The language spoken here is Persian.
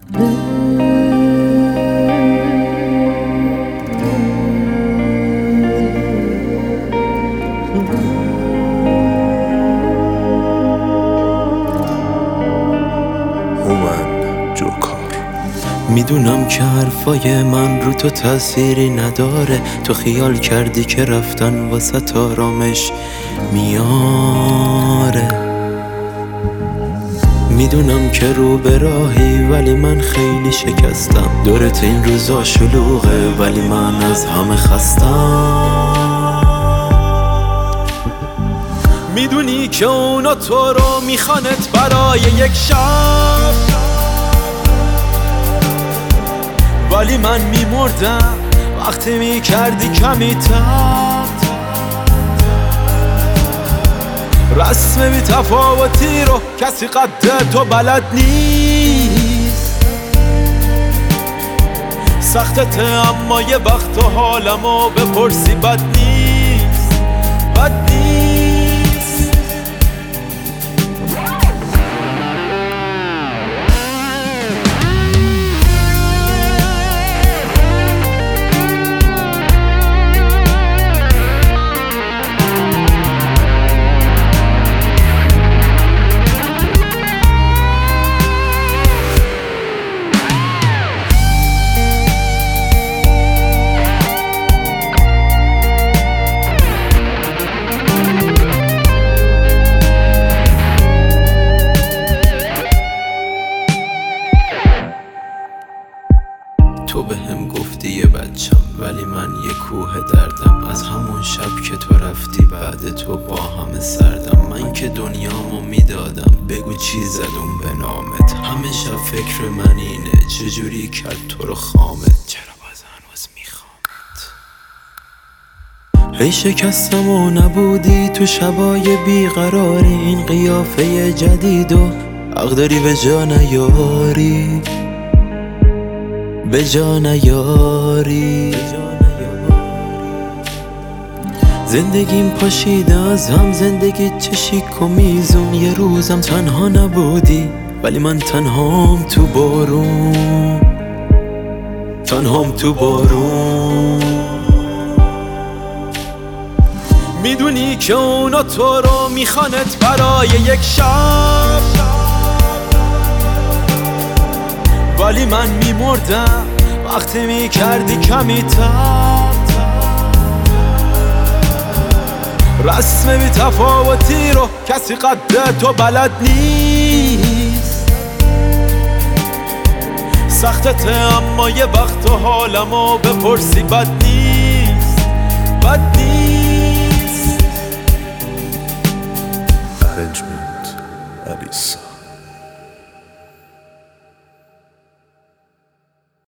میدونم که حرفای من رو تو تأثیری نداره، تو خیال کردی که رفتن واسه آرامش میاره. میدونم که رو به راهی ولی من خیلی شکستم، دورت این روزا شلوغه ولی من از همه خستم. میدونی که اونا تو رو میخوانت برای یک شب، ولی من میمردم وقتی میکردی کمی تب. رسم بی تفاوتی رو کسی قد تو بلد نیست. سختته اما یه وقت حالمو بپرسی بد نیست، بد نیست. تو به هم گفتی یه بچم ولی من یه کوه دردم. از همون شب که تو رفتی بعد تو با همه سردم. من که دنیامو میدادم، بگو چی زدم به نامت. همه شب فکر من اینه چجوری کرد تو رو خامت، چرا باز هنوز میخوامت. هی شکستم و نبودی تو شبای بیقراری، این قیافه جدید و حق داری به جا نیاری، به جا نیاری. زندگیم پاشیده از هم، زندگی چه شیک و میزون. یه روزم تنها نبودی ولی من تنهام تو بارون، تنهام تو بارون. میدونی که اونا تو رو میخوانت برای یک شب، ولی من میمردم وقتی میکردی کمی تب. رسم بی تفاوتی رو کسی قد تو بلد نیست. سختته اما یه وقت حالمو بپرسی بد نیست، بد نیست.